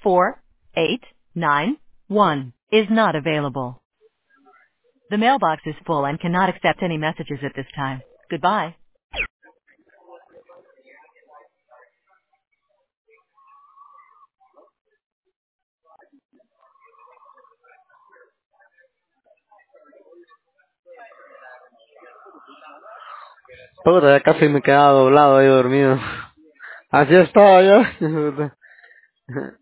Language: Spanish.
4891 is not available. The mailbox is full and cannot accept any messages at this time. Goodbye. Puta, ya casi me quedaba doblado ahí dormido. Así estaba yo.